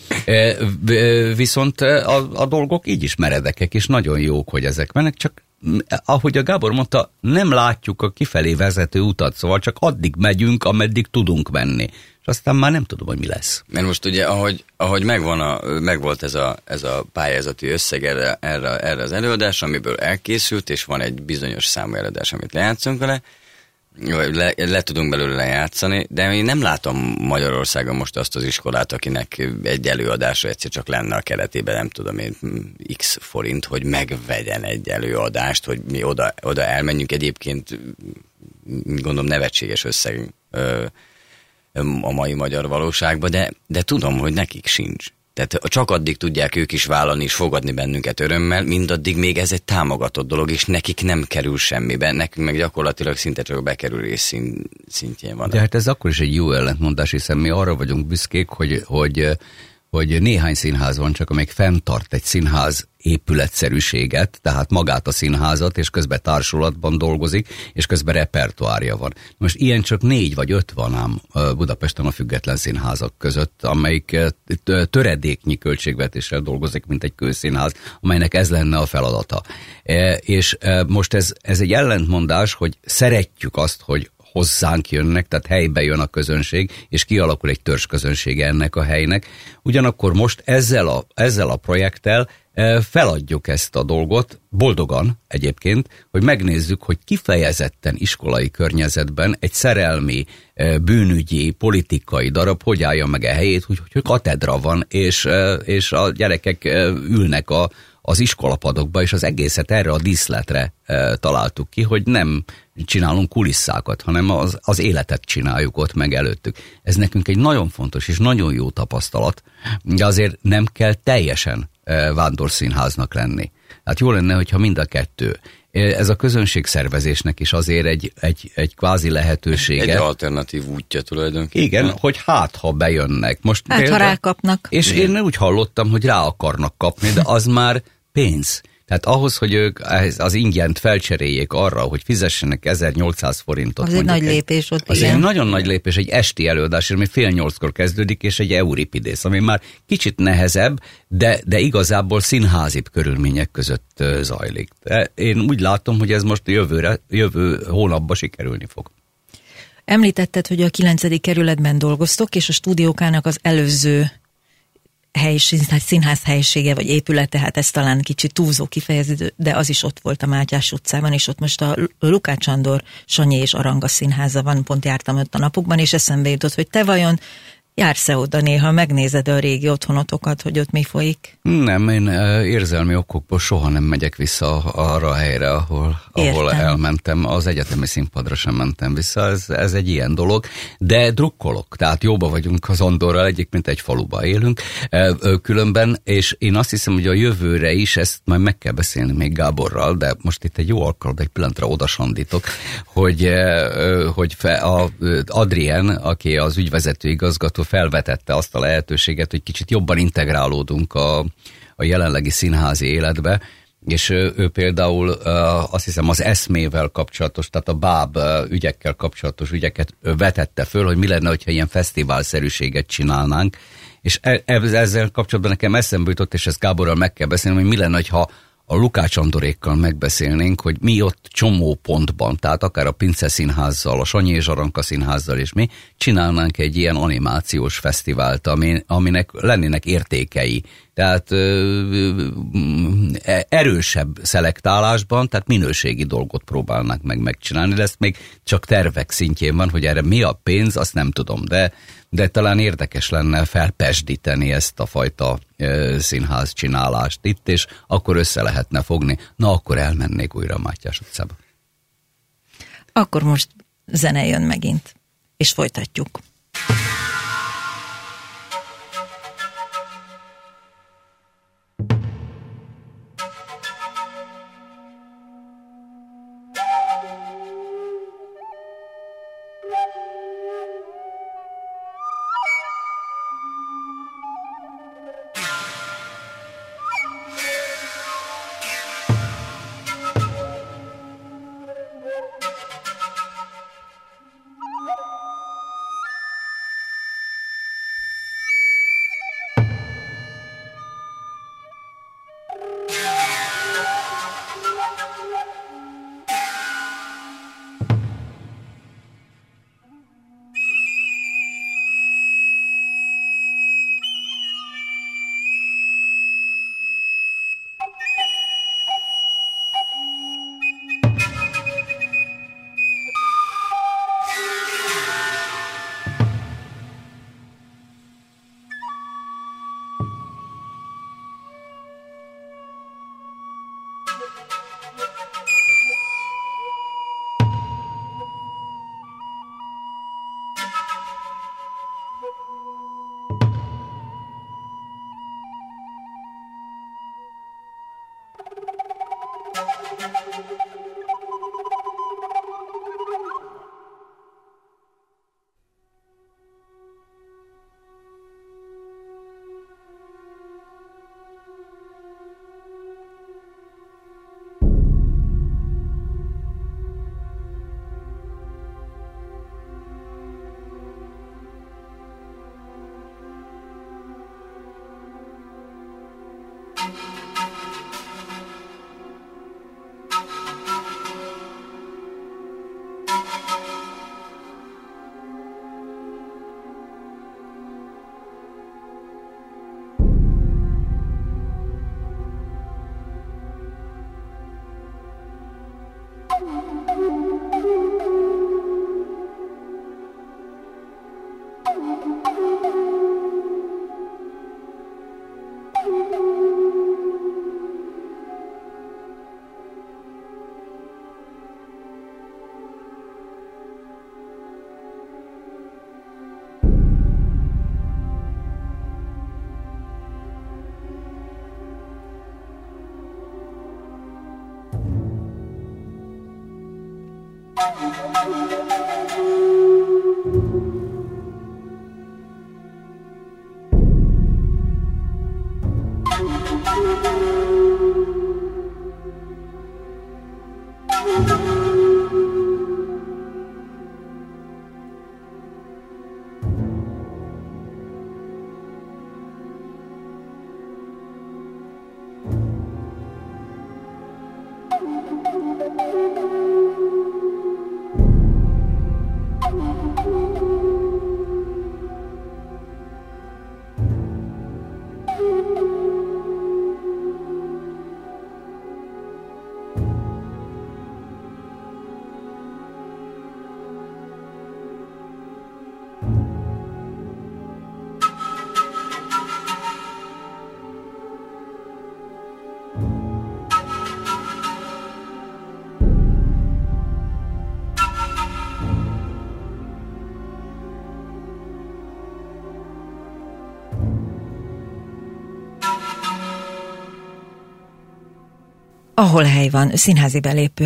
Viszont a, a dolgok így is meredekek, és nagyon jók, hogy ezek mennek, csak ahogy a Gábor mondta, nem látjuk a kifelé vezető utat, szóval csak addig megyünk, ameddig tudunk menni. És aztán már nem tudom, hogy mi lesz. Mert most ugye, ahogy, ahogy megvan a, megvolt ez a, ez a pályázati összeg erre, erre, erre az előadás, amiből elkészült, és van egy bizonyos számú előadás, amit lejátszunk vele, Le, le tudunk belőle lejátszani, de én nem látom Magyarországon most azt az iskolát, akinek egy előadásra egyszer csak lenne a keretében, nem tudom én, x forint, hogy megvegyen egy előadást, hogy mi oda, oda elmenjünk. Egyébként gondolom nevetséges összeg ö, a mai magyar valóságban, de, de tudom, hogy nekik sincs. Tehát csak addig tudják ők is vállalni és fogadni bennünket örömmel, mindaddig még ez egy támogatott dolog, és nekik nem kerül semmibe, nekünk meg gyakorlatilag szinte csak a bekerülés szint, szintjén van. De hát ez akkor is egy jó ellentmondás, hiszen mi arra vagyunk büszkék, hogy, hogy, hogy néhány színház van csak, amelyik fenntart egy színház épületszerűséget, tehát magát a színházat, és közben társulatban dolgozik, és közben repertoárja van. Most ilyen csak négy vagy öt van ám Budapesten a független színházak között, amelyik töredéknyi költségvetéssel dolgozik, mint egy kőszínház, amelynek ez lenne a feladata. És most ez, ez egy ellentmondás, hogy szeretjük azt, hogy hozzánk jönnek, tehát helybe jön a közönség, és kialakul egy törzsközönsége ennek a helynek. Ugyanakkor most ezzel a, ezzel a projekttel feladjuk ezt a dolgot, boldogan egyébként, hogy megnézzük, hogy kifejezetten iskolai környezetben egy szerelmi, bűnügyi, politikai darab hogy állja meg a helyét, hogy, hogy katedra van, és, és a gyerekek ülnek a, az iskolapadokba, és az egészet erre a díszletre találtuk ki, hogy nem csinálunk kulisszákat, hanem az, az életet csináljuk ott meg előttük. Ez nekünk egy nagyon fontos és nagyon jó tapasztalat, de azért nem kell teljesen vándorszínháznak lenni. Hát jó lenne, hogyha mind a kettő. Ez a közönségszervezésnek is azért egy, egy, egy kvázi lehetősége. Egy alternatív útja tulajdonképpen. Igen, hogy hát, ha bejönnek. Most hát, például, ha rákapnak. És én úgy hallottam, hogy rá akarnak kapni, de az már pénz. Tehát ahhoz, hogy ők az ingyent felcseréljék arra, hogy fizessenek ezernyolcszáz forintot. Az egy nagy lépés ott, az igen. Egy nagyon nagy lépés, egy esti előadás, ami fél nyolckor kezdődik, és egy Euripidész, ami már kicsit nehezebb, de, de igazából színházibb körülmények között zajlik. De én úgy látom, hogy ez most jövőre, jövő hónapban sikerülni fog. Említetted, hogy a kilencedik kerületben dolgoztok, és a stúdiókának az előző helység, színház helyisége vagy épülete, hát ez talán kicsit túlzó kifejező, de az is ott volt a Mátyás utcában, és ott most a Lukács Sándor, Sanyi és Aranga színháza van, pont jártam ott a napokban, és eszembe jutott, hogy te vajon jársz-e oda néha, megnézed a régi otthonotokat, hogy ott mi folyik? Nem, én érzelmi okokból soha nem megyek vissza arra a helyre, ahol, ahol elmentem. Az egyetemi színpadra sem mentem vissza, ez, ez egy ilyen dolog. De drukkolok, tehát jóba vagyunk az Andorral, egyik, mint egy faluba élünk különben, és én azt hiszem, hogy a jövőre is, ezt majd meg kell beszélni még Gáborral, de most itt egy jó alkalom, egy pillanatra odasandítok, hogy, hogy a Adrien, aki az ügyvezető igazgató, felvetette azt a lehetőséget, hogy kicsit jobban integrálódunk a, a jelenlegi színházi életbe, és ő, ő például azt hiszem az eszmével kapcsolatos, tehát a báb ügyekkel kapcsolatos ügyeket vetette föl, hogy mi lenne, hogyha ilyen fesztiválszerűséget csinálnánk, És ezzel kapcsolatban nekem eszembe jutott, és ezt Gáborral meg kell beszélni, hogy mi lenne, ha a Lukács Andorékkal megbeszélnénk, hogy mi ott csomó pontban, tehát akár a Pince Színházzal, a Sanyi és Aranka Színházzal és mi csinálnánk egy ilyen animációs fesztivált, aminek lennének értékei. Tehát ö, erősebb szelektálásban, tehát minőségi dolgot próbálnak meg megcsinálni, de ezt még csak tervek szintjén van, hogy erre mi a pénz, azt nem tudom, de, de talán érdekes lenne felpesdíteni ezt a fajta ö, színház csinálást itt, és akkor össze lehetne fogni. Na, akkor elmennék újra a Mátyás utcába. Akkor most zene jön megint, és folytatjuk. Ahol hely van, színházi belépő.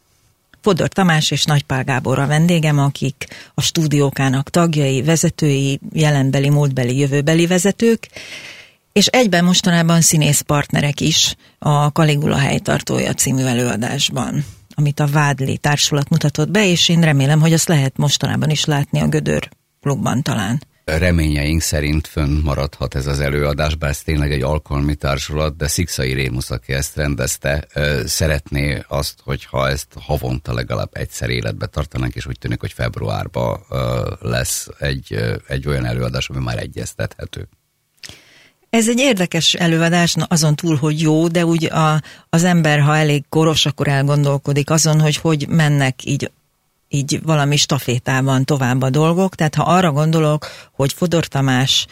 Fodor Tamás és Nagy Pál Gábor a vendégem, akik a stúdiókának tagjai, vezetői, jelenbeli, múltbeli, jövőbeli vezetők, és egyben mostanában színész partnerek is a Kaligula helytartója című előadásban, amit a Vádli Társulat mutatott be, és én remélem, hogy azt lehet mostanában is látni a Gödör klubban talán. reményeink szerint fönnmaradhat ez az előadás, bár ez tényleg egy alkalmi társulat, de Szikszai Rémusz, aki ezt rendezte, szeretné azt, hogyha ezt havonta legalább egyszer életbe tartanánk, és úgy tűnik, hogy februárban lesz egy, egy olyan előadás, ami már egyeztethető. Ez egy érdekes előadás, azon túl, hogy jó, de úgy a, az ember, ha elég koros, akkor elgondolkodik azon, hogy hogy mennek így így valami stafétában tovább a dolgok. Tehát ha arra gondolok, hogy Fodor Tamás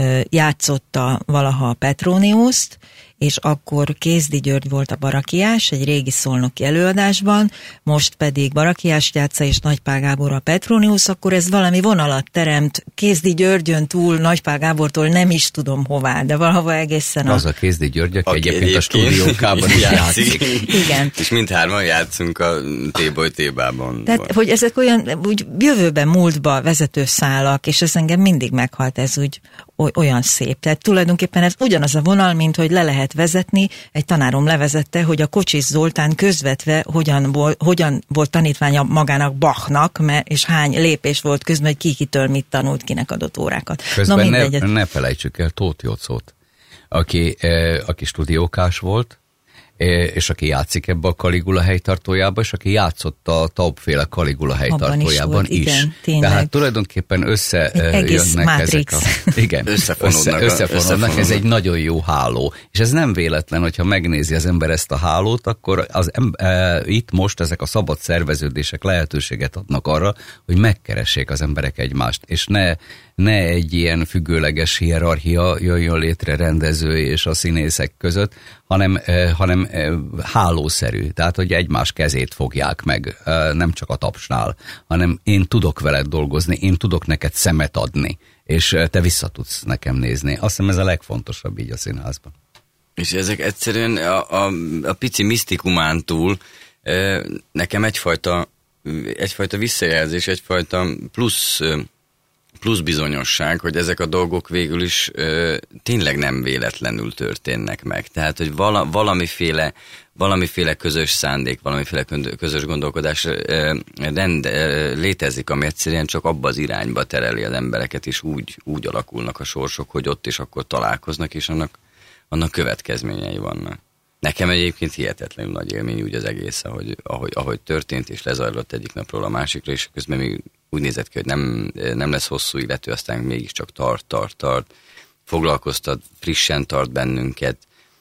játszotta valaha a Petroniuszt, és akkor Kézdi György volt a Barakiás, egy régi szolnoki előadásban, most pedig Barakiás játsza és Nagypál Gábor a Petronius, akkor ez valami vonalat teremt Kézdi Györgyön túl, Nagypál Gábortól nem is tudom hová, de valahova egészen a... Az a Kézdi György, aki egyébként, egyébként a stúdiókában is játszik. Igen. És mindhárman játszunk a T-boy T-bában. Tehát, hogy ezek olyan úgy jövőben, múltba vezető szálak, és ez engem mindig meghalt, ez úgy olyan szép. Tehát tulajdonképpen ez ugyanaz a vonal, mint hogy le lehet vezetni. Egy tanárom levezette, hogy a Kocsis Zoltán közvetve hogyan volt, hogyan volt tanítványa magának Bachnak, mert, és hány lépés volt közben, hogy ki kitől mit tanult, kinek adott órákat. Közben Na, ne, ne felejtsük el Tóth Jocót, aki, eh, aki stúdiókás volt, és aki játszik ebbe a Kaligula helytartójába, és aki játszott a Taub-féle Kaligula helytartójában is. is. Igen, Tehát tulajdonképpen összejönnek ezek a... Igen, összefonódnak. Össze, összefonódnak. Ez egy nagyon jó háló. És ez nem véletlen, hogyha megnézi az ember ezt a hálót, akkor az em- e, itt most ezek a szabad szerveződések lehetőséget adnak arra, hogy megkeressék az emberek egymást, és ne ne egy ilyen függőleges hierarchia jöjjön létre rendező és a színészek között, hanem, eh, hanem eh, hálószerű, tehát hogy egymás kezét fogják meg, eh, nem csak a tapsnál, hanem én tudok veled dolgozni, én tudok neked szemet adni, és eh, te vissza tudsz nekem nézni. Azt hiszem ez a legfontosabb így a színházban. És ezek egyszerűen a, a, a pici misztikumán túl eh, nekem egyfajta, egyfajta visszajelzés, egyfajta plusz plusz bizonyosság, hogy ezek a dolgok végül is ö, tényleg nem véletlenül történnek meg. Tehát, hogy vala, valamiféle, valamiféle közös szándék, valamiféle közös gondolkodás ö, rend, ö, létezik, ami egyszerűen csak abba az irányba tereli az embereket, és úgy, úgy alakulnak a sorsok, hogy ott is akkor találkoznak, és annak, annak következményei vannak. Nekem egyébként hihetetlenül nagy élmény úgy az egész, ahogy, ahogy, ahogy történt, és lezajlott egyik napról a másikra, és közben még úgy nézett ki, hogy nem, nem lesz hosszú illető, aztán mégiscsak tart, tart, tart. Foglalkoztat, frissen tart bennünket.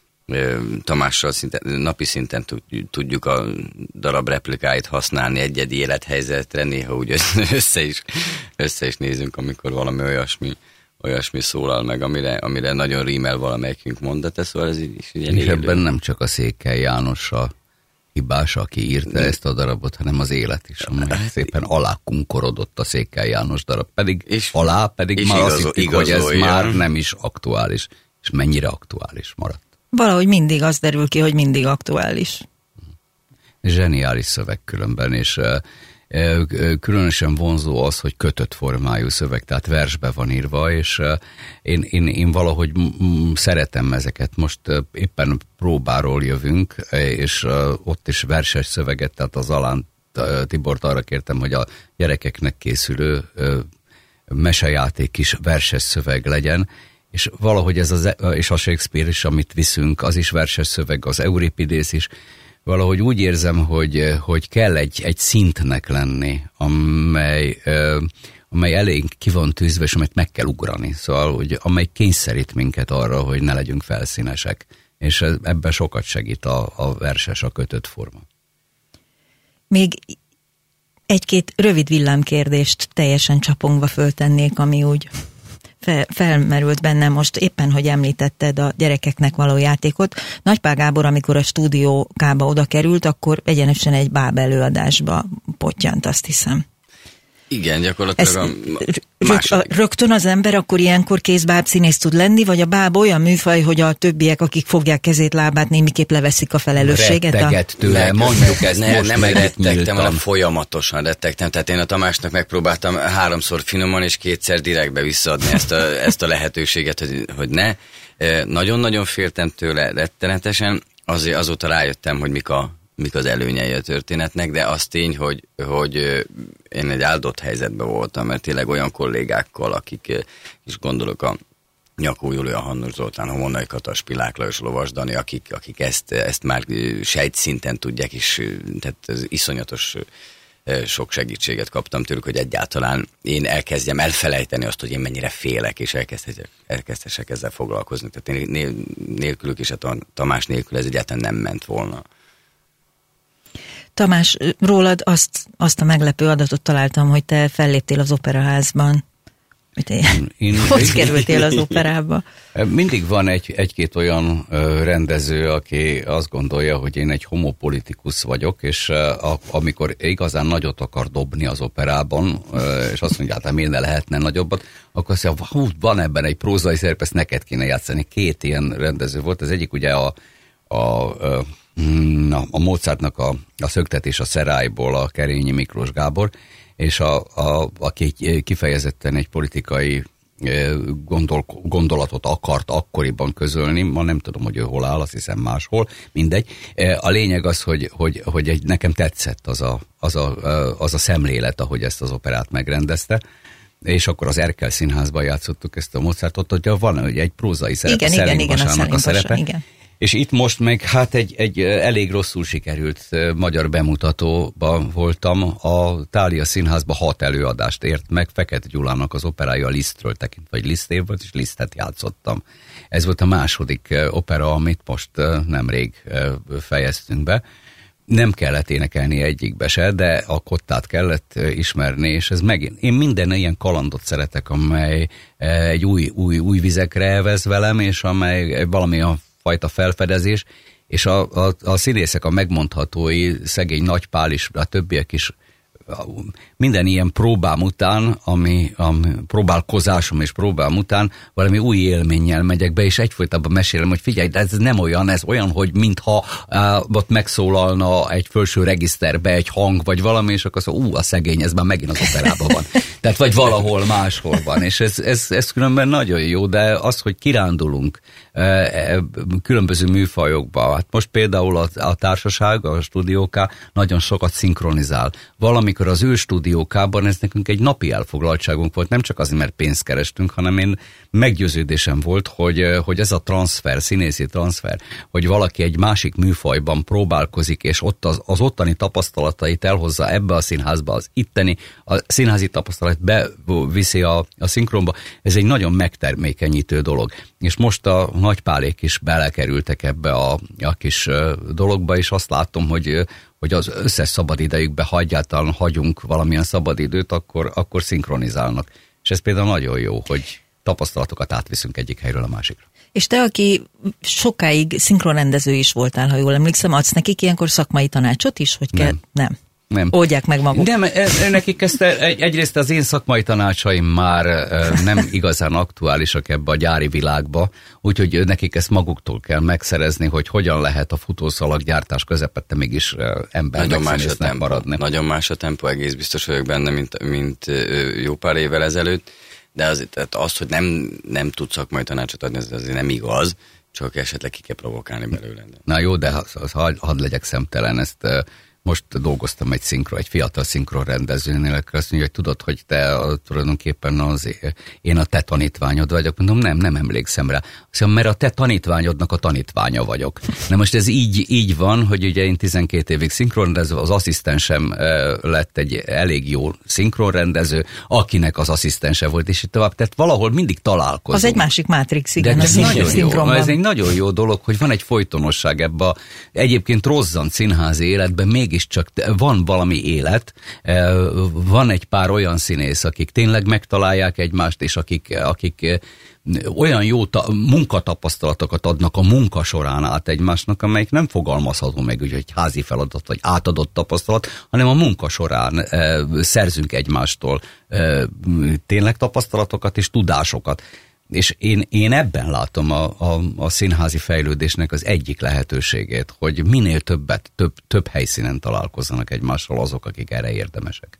Tamással szinte, napi szinten tudjuk a darab replikáit használni egyedi élethelyzetre, néha úgy össze is, össze is nézünk, amikor valami olyasmi, olyasmi szólal meg, amire, amire nagyon rímel valamelyikünk mondata, szóval ez így is ilyen élő. Ebben nem csak a Székely János a hibás, aki írta ezt a darabot, hanem az élet is, amely szépen alákunkorodott a Székely János darab. Pedig és, alá, pedig és már igaz, azt hittik, hogy ez már nem is aktuális. És mennyire aktuális maradt. Valahogy mindig az derül ki, hogy mindig aktuális. Zseniális szöveg különben, és különösen vonzó az, hogy kötött formájú szöveg, tehát versbe van írva, és én, én, én valahogy szeretem ezeket. Most éppen próbáról jövünk, és ott is verses szöveget, tehát az Alán Tibort arra kértem, hogy a gyerekeknek készülő mesejáték is verses szöveg legyen, és valahogy ez az, és a Shakespeare is, amit viszünk, az is verses szöveg, az Euripidész is, valahogy úgy érzem, hogy, hogy kell egy, egy szintnek lenni, amely, amely elég ki van tűzve, és amit meg kell ugrani. Szóval, hogy amely kényszerít minket arra, hogy ne legyünk felszínesek. És ebben sokat segít a, a verses, a kötött forma. Még egy-két rövid villámkérdést teljesen csapongva föltennék, ami úgy felmerült bennem most éppen, hogy említetted a gyerekeknek való játékot. Nagypál Gábor, amikor a stúdiókába oda került, akkor egyenesen egy báb előadásba pottyant, azt hiszem. Igen, gyakorlatilag a második. Rögtön az ember akkor ilyenkor kézbáb színész tud lenni, vagy a báb olyan műfaj, hogy a többiek, akik fogják kezét, lábát, némiképp leveszik a felelősséget? Retteget tőle, mondjuk ez ne, nem rettegtem, hanem folyamatosan rettegtem. Tehát én a Tamásnak megpróbáltam háromszor finoman és kétszer direktbe visszaadni ezt a, ezt a lehetőséget, hogy, hogy ne. Nagyon-nagyon féltem tőle rettenetesen, azért azóta rájöttem, hogy mik a mik az előnyei a történetnek, de az tény, hogy, hogy én egy áldott helyzetben voltam, mert tényleg olyan kollégákkal, akik is gondolok a Nyakó Júlia, Hannus Zoltán, Homonnai Katas, Pilák Lajos, Lovas Dani, akik, akik ezt, ezt már sejtszinten tudják, és tehát ez iszonyatos sok segítséget kaptam tőlük, hogy egyáltalán én elkezdjem elfelejteni azt, hogy én mennyire félek, és elkezdhessek, elkezdhessek ezzel foglalkozni. Tehát én nélkülük is, a Tamás nélkül ez egyáltalán nem ment volna. Tamás, rólad azt, azt a meglepő adatot találtam, hogy te felléptél az Operaházban. Én, én, hogy kerültél az operába? Mindig van egy, egy-két olyan rendező, aki azt gondolja, hogy én egy homopolitikus vagyok, és a, amikor igazán nagyot akar dobni az operában, és azt mondja, hát miért ne lehetne nagyobbat, akkor azt mondja, hú, van ebben egy prózai szerep, ezt neked kéne játszani. Két ilyen rendező volt, az egyik ugye a, a, a, a Mozartnak a, a Szöktetés a Szerályból, a Kerényi Miklós Gábor, és a, a, aki kifejezetten egy politikai gondol, gondolatot akart akkoriban közölni, ma nem tudom, hogy ő hol áll, azt hiszem máshol, mindegy. A lényeg az, hogy, hogy, hogy egy, nekem tetszett az a, az, a, az a szemlélet, ahogy ezt az operát megrendezte, és akkor az Erkel Színházban játszottuk ezt a Mozartot, hogy van hogy egy prózai szerep, igen, a igen, igen, a a szerepe. Igen. És itt most meg hát egy, egy elég rosszul sikerült magyar bemutatóban voltam. A Thália Színházban hat előadást ért meg, Fekete Gyulának az operája Lisztről tekintve, vagy Liszt év volt, és Lisztet játszottam. Ez volt a második opera, amit most nemrég fejeztünk be. Nem kellett énekelni egyikbe se, de a kottát kellett ismerni, és ez megint. Én minden ilyen kalandot szeretek, amely egy új, új, új vizekre elvez velem, és amely valami a fajta felfedezés, és a, a, a színészek, a megmondhatói, szegény Nagy Pál is, a többiek is, minden ilyen próbám után, ami, ami próbálkozásom és próbám után valami új élménnyel megyek be, és egyfolytában mesélem, hogy figyelj, de ez nem olyan, ez olyan, hogy mintha uh, ott megszólalna egy felső regiszterbe egy hang, vagy valami, és akkor szóval, ú, a szegény, ez már megint az operában van. Tehát vagy valahol máshol van, és ez, ez, ez különben nagyon jó, de az, hogy kirándulunk uh, különböző műfajokba, hát most például a, a társaság, a stúdióká nagyon sokat szinkronizál. Valamikor az ő stúdiókában ez nekünk egy napi elfoglaltságunk volt, nem csak azért, mert pénzt kerestünk, hanem én meggyőződésem volt, hogy, hogy ez a transfer, színészi transfer, hogy valaki egy másik műfajban próbálkozik, és ott az, az ottani tapasztalatait elhozza ebbe a színházba, az itteni, a színházi tapasztalat beviszi a, a szinkronba, ez egy nagyon megtermékenyítő dolog. És most a Nagypálék is belekerültek ebbe a, a kis dologba, és azt látom, hogy hogy az összes szabadidejükbe hagyjáltalán hagyunk valamilyen szabadidőt, akkor, akkor szinkronizálnak. És ez például nagyon jó, hogy tapasztalatokat átviszünk egyik helyről a másikra. És te, aki sokáig szinkronrendező is voltál, ha jól emlékszem, adsz nekik ilyenkor szakmai tanácsot is, hogy kell? Nem. Nem. Nem. Oldják meg maguk. Nem, nekik ezt egy, egyrészt az én szakmai tanácsaim már nem igazán aktuálisak ebbe a gyári világba, úgyhogy nekik ezt maguktól kell megszerezni, hogy hogyan lehet a futószalaggyártás közepette mégis embernek színésznek maradni. Nagyon más a tempó, egész biztos vagyok benne, mint, mint jó pár évvel ezelőtt, de az, tehát az, hogy nem, nem tud szakmai tanácsot adni, ez azért nem igaz, csak esetleg ki kell provokálni belőle. Na jó, de hadd had legyek szemtelen, ezt most dolgoztam egy szinkron, egy fiatal szinkronrendezőnél, akkor azt mondja, hogy tudod, hogy te a, tulajdonképpen az, én a te tanítványod vagyok. Mondom, nem, nem emlékszem rá. Azt mondom, mert a te tanítványodnak a tanítványa vagyok. Na most ez így, így van, hogy ugye én tizenkét évig szinkronrendező, az asszisztensem lett egy elég jó szinkronrendező, akinek az asszisztense volt, és így tovább. Tehát valahol mindig találkozunk. Az egy másik mátrix, igen. De ez, nagyon jó, ez egy nagyon jó dolog, hogy van egy folytonosság ebbe a egyébként rozzant színházi életben, még is csak van valami élet, van egy pár olyan színész, akik tényleg megtalálják egymást, és akik, akik olyan jó ta- munkatapasztalatokat adnak a munka során át egymásnak, amelyik nem fogalmazható meg, úgy, hogy házi feladat, vagy átadott tapasztalat, hanem a munka során e, szerzünk egymástól e, tényleg tapasztalatokat és tudásokat. És én, én ebben látom a, a, a színházi fejlődésnek az egyik lehetőségét, hogy minél többet, több, több helyszínen találkozzanak egymással azok, akik erre érdemesek.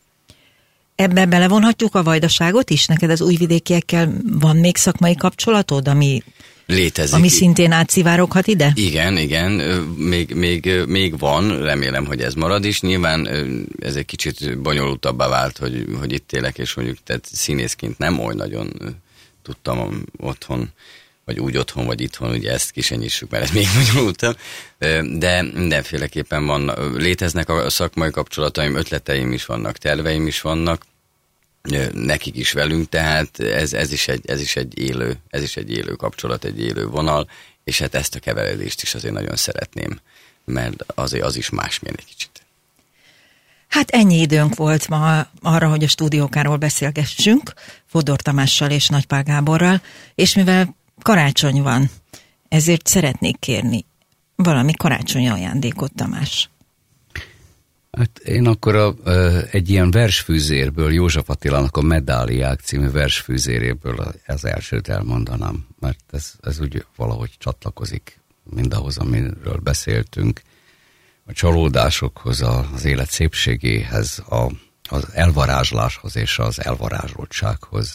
Ebben belevonhatjuk a Vajdaságot is? Neked az újvidékiekkel van még szakmai kapcsolatod, ami létezik. Ami szintén átszivároghat ide? Igen, igen, még, még, még van, remélem, hogy ez marad is. Nyilván ez egy kicsit bonyolultabbá vált, hogy, hogy itt élek, és mondjuk tehát színészként nem oly nagyon tudtam otthon, vagy úgy otthon, vagy itthon, ugye ezt ki se nyissuk, mert ez még bonyolultabb. De mindenféleképpen van, léteznek a szakmai kapcsolataim, ötleteim is vannak, terveim is vannak, nekik is velünk, tehát ez, ez, is egy, ez, is egy élő, ez is egy élő kapcsolat, egy élő vonal, és hát ezt a keveredést is azért nagyon szeretném, mert azért az is másmilyen egy kicsit. Hát ennyi időnk volt ma arra, hogy a stúdiókáról beszélgessünk, Fodor Tamással és Nagypál Gáborral, és mivel karácsony van, ezért szeretnék kérni valami karácsonyi ajándékot, Tamás. Hát én akkor a, egy ilyen versfűzérből, József Attilának a Medáliák című versfűzéréből az elsőt elmondanám, mert ez, ez úgy valahogy csatlakozik mindahhoz, amiről beszéltünk, a csalódásokhoz, az élet szépségéhez, a, az elvarázsláshoz és az elvarázsoltsághoz.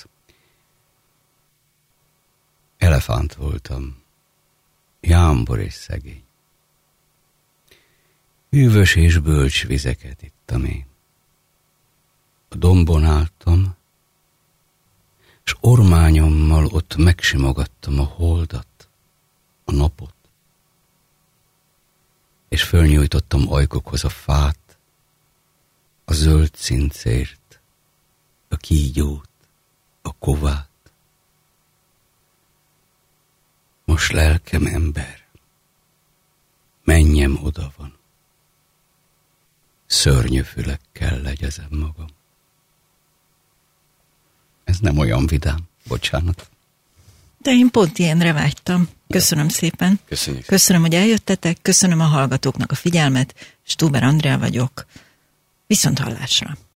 Elefánt voltam, jámbor és szegény. Hűvös és bölcs vizeket ittam én. A dombon álltam, s ormányommal ott megsimogattam a holdat, a napot, és fölnyújtottam ajkokhoz a fát, a zöld cincért, a kígyót, a kovát. Most lelkem ember, menjem oda van. Szörnyű fülekkel legyezem magam. Ez nem olyan vidám, bocsánat. De én pont ilyenre vágytam. Köszönöm szépen. Köszönjük. Köszönöm, hogy eljöttetek, köszönöm a hallgatóknak a figyelmet. Stuber Andrea vagyok. Viszont hallásra.